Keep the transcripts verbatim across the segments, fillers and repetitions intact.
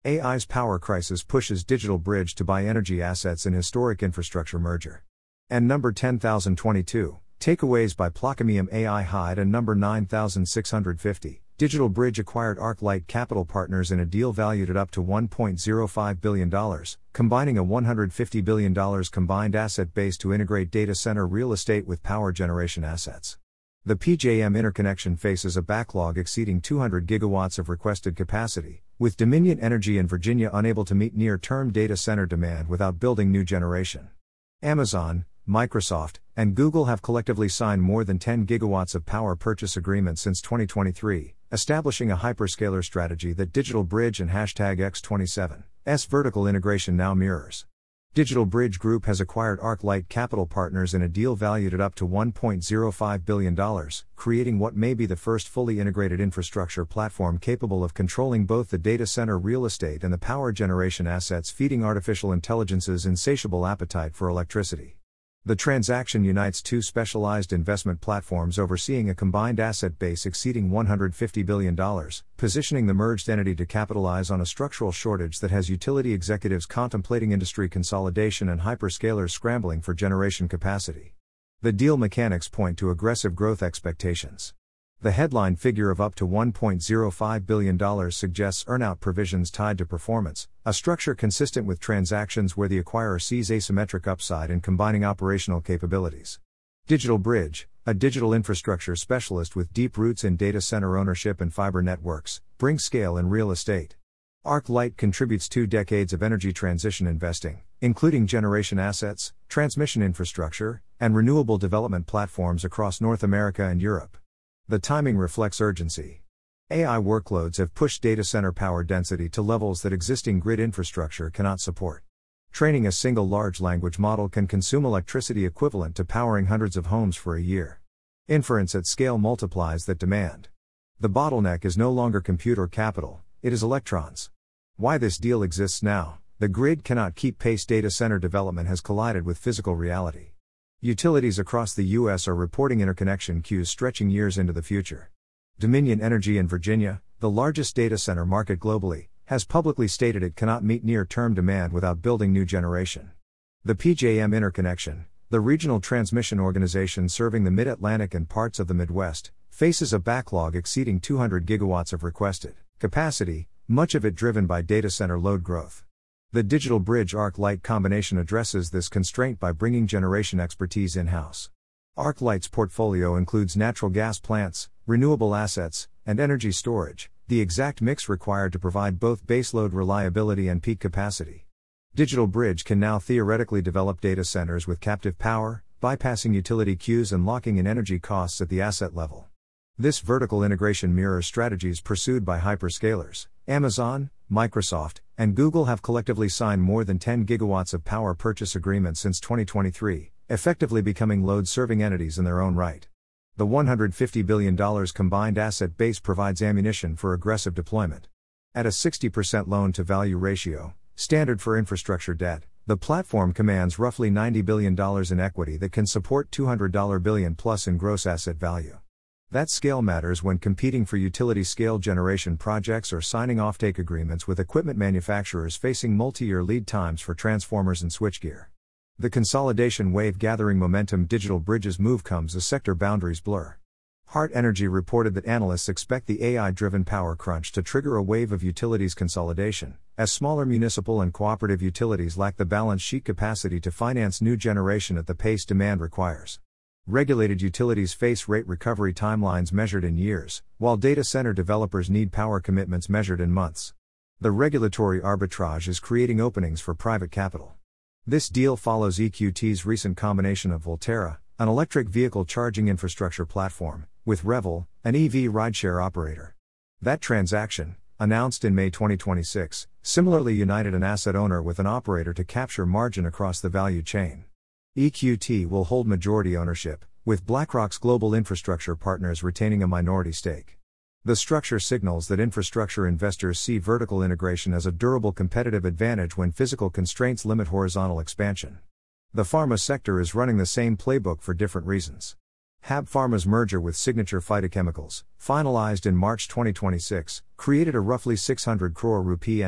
A I's power crisis pushes DigitalBridge to buy energy assets in historic infrastructure merger. And number ten thousand twenty-two, takeaways by Plaquemine A I Hyde. And number nine thousand six hundred fifty, DigitalBridge acquired ArcLight Capital Partners in a deal valued at up to one point zero five billion dollars, combining a one hundred fifty billion dollars combined asset base to integrate data center real estate with power generation assets. The P J M interconnection faces a backlog exceeding two hundred gigawatts of requested capacity, with Dominion Energy in Virginia unable to meet near-term data center demand without building new generation. Amazon, Microsoft, and Google have collectively signed more than ten gigawatts of power purchase agreements since twenty twenty-three, establishing a hyperscaler strategy that DigitalBridge and hashtag X twenty-seven's vertical integration now mirrors. DigitalBridge Group has acquired ArcLight Capital Partners in a deal valued at up to one point zero five billion dollars, creating what may be the first fully integrated infrastructure platform capable of controlling both the data center real estate and the power generation assets feeding artificial intelligence's insatiable appetite for electricity. The transaction unites two specialized investment platforms overseeing a combined asset base exceeding one hundred fifty billion dollars, positioning the merged entity to capitalize on a structural shortage that has utility executives contemplating industry consolidation and hyperscalers scrambling for generation capacity. The deal mechanics point to aggressive growth expectations. The headline figure of up to one point zero five billion dollars suggests earnout provisions tied to performance, a structure consistent with transactions where the acquirer sees asymmetric upside in combining operational capabilities. DigitalBridge, a digital infrastructure specialist with deep roots in data center ownership and fiber networks, brings scale in real estate. ArcLight contributes two decades of energy transition investing, including generation assets, transmission infrastructure, and renewable development platforms across North America and Europe. The timing reflects urgency. A I workloads have pushed data center power density to levels that existing grid infrastructure cannot support. Training a single large language model can consume electricity equivalent to powering hundreds of homes for a year. Inference at scale multiplies that demand. The bottleneck is no longer compute or capital, it is electrons. Why this deal exists now: the grid cannot keep pace. Data center development has collided with physical reality. Utilities across the U S are reporting interconnection queues stretching years into the future. Dominion Energy in Virginia, the largest data center market globally, has publicly stated it cannot meet near-term demand without building new generation. The P J M interconnection, the regional transmission organization serving the Mid-Atlantic and parts of the Midwest, faces a backlog exceeding two hundred gigawatts of requested capacity, much of it driven by data center load growth. The DigitalBridge ArcLight combination addresses this constraint by bringing generation expertise in-house. ArcLight's portfolio includes natural gas plants, renewable assets, and energy storage, the exact mix required to provide both baseload reliability and peak capacity. DigitalBridge can now theoretically develop data centers with captive power, bypassing utility queues and locking in energy costs at the asset level. This vertical integration mirrors strategies pursued by hyperscalers. Amazon, Microsoft, and Google have collectively signed more than ten gigawatts of power purchase agreements since twenty twenty-three, effectively becoming load-serving entities in their own right. The one hundred fifty billion dollars combined asset base provides ammunition for aggressive deployment. At a sixty percent loan-to-value ratio, standard for infrastructure debt, the platform commands roughly ninety billion dollars in equity that can support two hundred billion dollars plus in gross asset value. That scale matters when competing for utility-scale generation projects or signing offtake agreements with equipment manufacturers facing multi-year lead times for transformers and switchgear. The consolidation wave gathering momentum. DigitalBridge's move comes as sector boundaries blur. Hart Energy reported that analysts expect the A I-driven power crunch to trigger a wave of utilities consolidation, as smaller municipal and cooperative utilities lack the balance sheet capacity to finance new generation at the pace demand requires. Regulated utilities face rate recovery timelines measured in years, while data center developers need power commitments measured in months. The regulatory arbitrage is creating openings for private capital. This deal follows E Q T's recent combination of Volterra, an electric vehicle charging infrastructure platform, with Revel, an E V rideshare operator. That transaction, announced in May twenty twenty-six, similarly united an asset owner with an operator to capture margin across the value chain. E Q T will hold majority ownership, with BlackRock's global infrastructure partners retaining a minority stake. The structure signals that infrastructure investors see vertical integration as a durable competitive advantage when physical constraints limit horizontal expansion. The pharma sector is running the same playbook for different reasons. H A B Pharma's merger with Signature Phytochemicals, finalized in March twenty twenty-six, created a roughly six hundred crore rupee entity,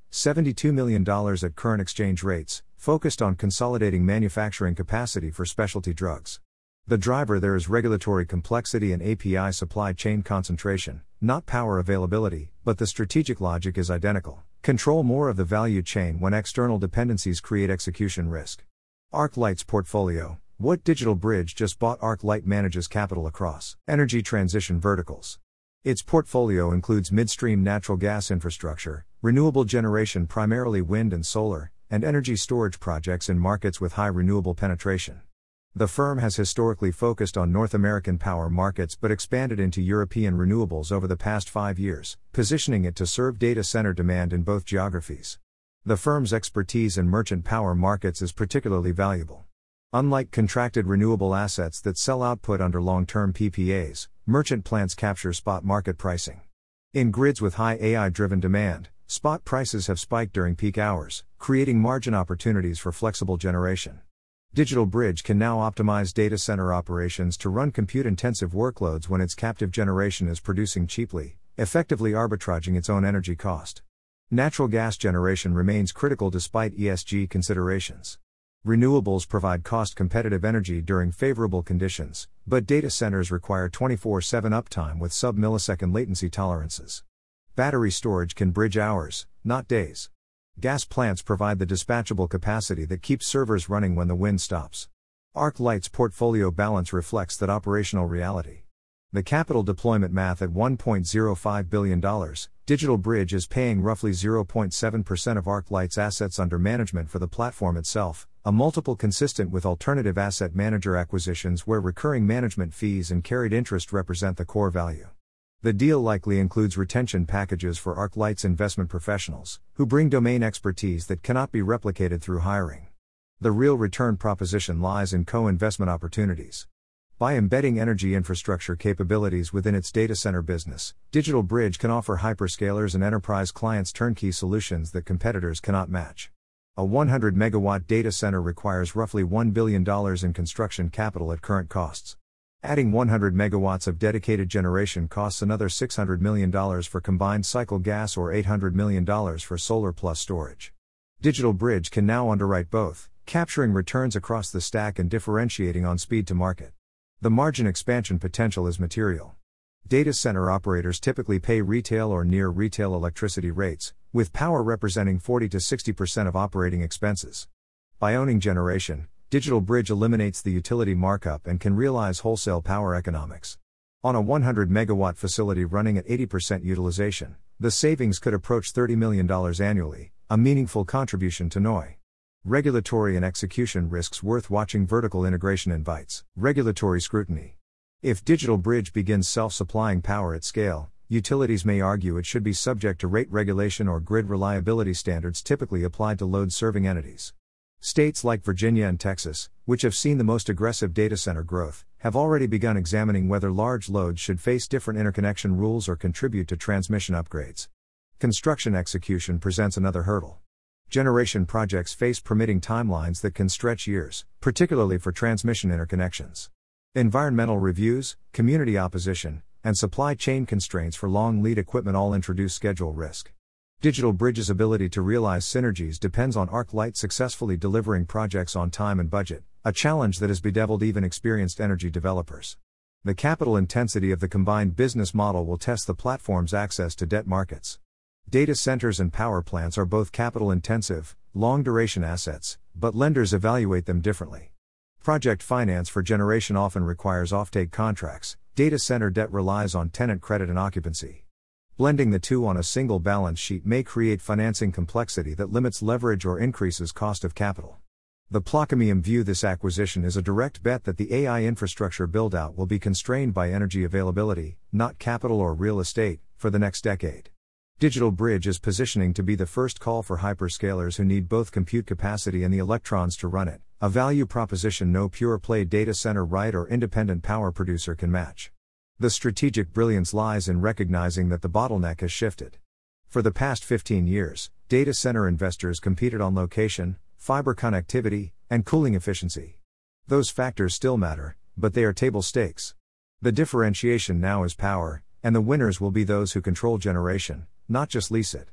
seventy-two million dollars at current exchange rates, focused on consolidating manufacturing capacity for specialty drugs. The driver there is regulatory complexity and A P I supply chain concentration, not power availability, but the strategic logic is identical. Control more of the value chain when external dependencies create execution risk. ArcLight's portfolio. What DigitalBridge just bought. ArcLight manages capital across energy transition verticals. Its portfolio includes midstream natural gas infrastructure, renewable generation primarily wind and solar, and energy storage projects in markets with high renewable penetration. The firm has historically focused on North American power markets but expanded into European renewables over the past five years, positioning it to serve data center demand in both geographies. The firm's expertise in merchant power markets is particularly valuable. Unlike contracted renewable assets that sell output under long-term P P As, merchant plants capture spot market pricing. In grids with high A I-driven demand, spot prices have spiked during peak hours, creating margin opportunities for flexible generation. DigitalBridge can now optimize data center operations to run compute-intensive workloads when its captive generation is producing cheaply, effectively arbitraging its own energy cost. Natural gas generation remains critical despite E S G considerations. Renewables provide cost-competitive energy during favorable conditions, but data centers require twenty-four seven uptime with sub-millisecond latency tolerances. Battery storage can bridge hours, not days. Gas plants provide the dispatchable capacity that keeps servers running when the wind stops. ArcLight's portfolio balance reflects that operational reality. The capital deployment math at one point zero five billion dollars, DigitalBridge is paying roughly zero point seven percent of ArcLight's assets under management for the platform itself, a multiple consistent with alternative asset manager acquisitions where recurring management fees and carried interest represent the core value. The deal likely includes retention packages for ArcLight's investment professionals, who bring domain expertise that cannot be replicated through hiring. The real return proposition lies in co-investment opportunities. By embedding energy infrastructure capabilities within its data center business, DigitalBridge can offer hyperscalers and enterprise clients turnkey solutions that competitors cannot match. A one hundred megawatt data center requires roughly one billion dollars in construction capital at current costs. Adding one hundred megawatts of dedicated generation costs another six hundred million dollars for combined cycle gas or eight hundred million dollars for solar plus storage. DigitalBridge can now underwrite both, capturing returns across the stack and differentiating on speed to market. The margin expansion potential is material. Data center operators typically pay retail or near retail electricity rates, with power representing forty to sixty percent of operating expenses. By owning generation, DigitalBridge eliminates the utility markup and can realize wholesale power economics. On a one hundred megawatt facility running at eighty percent utilization, the savings could approach thirty million dollars annually, a meaningful contribution to N O I. Regulatory and execution risks worth watching. Vertical integration invites regulatory scrutiny. If DigitalBridge begins self-supplying power at scale, utilities may argue it should be subject to rate regulation or grid reliability standards typically applied to load-serving entities. States like Virginia and Texas, which have seen the most aggressive data center growth, have already begun examining whether large loads should face different interconnection rules or contribute to transmission upgrades. Construction execution presents another hurdle. Generation projects face permitting timelines that can stretch years, particularly for transmission interconnections. Environmental reviews, community opposition, and supply chain constraints for long lead equipment all introduce schedule risk. DigitalBridge's ability to realize synergies depends on ArcLight successfully delivering projects on time and budget, a challenge that has bedeviled even experienced energy developers. The capital intensity of the combined business model will test the platform's access to debt markets. Data centers and power plants are both capital-intensive, long-duration assets, but lenders evaluate them differently. Project finance for generation often requires offtake contracts, data center debt relies on tenant credit and occupancy. Blending the two on a single balance sheet may create financing complexity that limits leverage or increases cost of capital. The Plaquemines view this acquisition as a direct bet that the A I infrastructure build-out will be constrained by energy availability, not capital or real estate, for the next decade. DigitalBridge is positioning to be the first call for hyperscalers who need both compute capacity and the electrons to run it, a value proposition no pure-play data center right or independent power producer can match. The strategic brilliance lies in recognizing that the bottleneck has shifted. For the past fifteen years, data center investors competed on location, fiber connectivity, and cooling efficiency. Those factors still matter, but they are table stakes. The differentiation now is power, and the winners will be those who control generation, not just lease it.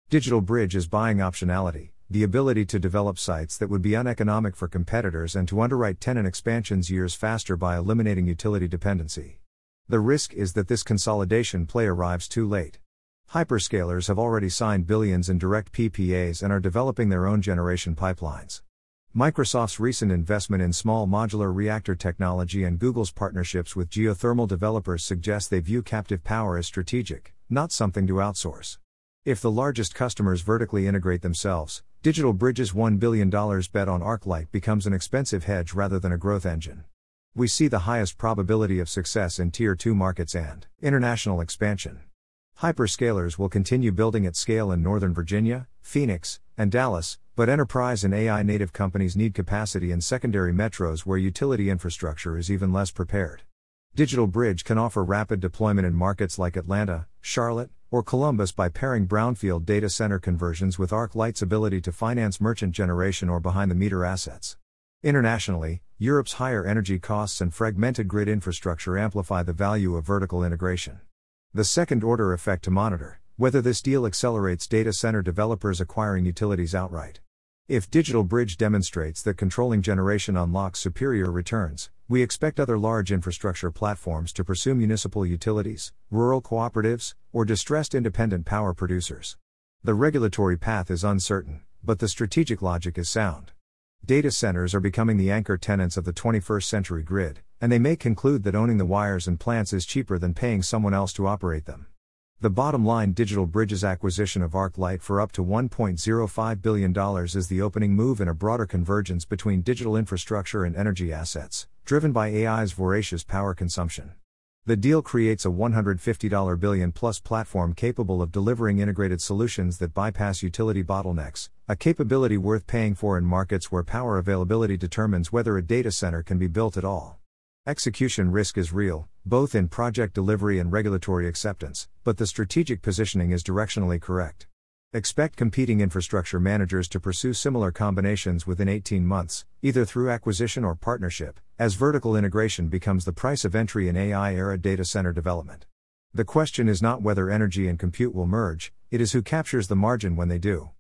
DigitalBridge is buying optionality, the ability to develop sites that would be uneconomic for competitors and to underwrite tenant expansions years faster by eliminating utility dependency. The risk is that this consolidation play arrives too late. Hyperscalers have already signed billions in direct P P As and are developing their own generation pipelines. Microsoft's recent investment in small modular reactor technology and Google's partnerships with geothermal developers suggest they view captive power as strategic, not something to outsource. If the largest customers vertically integrate themselves, DigitalBridge's one billion dollars bet on ArcLight becomes an expensive hedge rather than a growth engine. We see the highest probability of success in Tier two markets and international expansion. Hyperscalers will continue building at scale in Northern Virginia, Phoenix, and Dallas, but enterprise and A I-native companies need capacity in secondary metros where utility infrastructure is even less prepared. DigitalBridge can offer rapid deployment in markets like Atlanta, Charlotte, or Columbus by pairing brownfield data center conversions with ArcLight's ability to finance merchant generation or behind-the-meter assets. Internationally, Europe's higher energy costs and fragmented grid infrastructure amplify the value of vertical integration. The second-order effect to monitor: whether this deal accelerates data center developers acquiring utilities outright. If DigitalBridge demonstrates that controlling generation unlocks superior returns, we expect other large infrastructure platforms to pursue municipal utilities, rural cooperatives, or distressed independent power producers. The regulatory path is uncertain, but the strategic logic is sound. Data centers are becoming the anchor tenants of the twenty-first century grid, and they may conclude that owning the wires and plants is cheaper than paying someone else to operate them. The bottom line: DigitalBridge's acquisition of ArcLight for up to one point zero five billion dollars is the opening move in a broader convergence between digital infrastructure and energy assets, driven by A I's voracious power consumption. The deal creates a one hundred fifty billion dollars plus platform capable of delivering integrated solutions that bypass utility bottlenecks, a capability worth paying for in markets where power availability determines whether a data center can be built at all. Execution risk is real, both in project delivery and regulatory acceptance, but the strategic positioning is directionally correct. Expect competing infrastructure managers to pursue similar combinations within eighteen months, either through acquisition or partnership, as vertical integration becomes the price of entry in A I-era data center development. The question is not whether energy and compute will merge, it is who captures the margin when they do.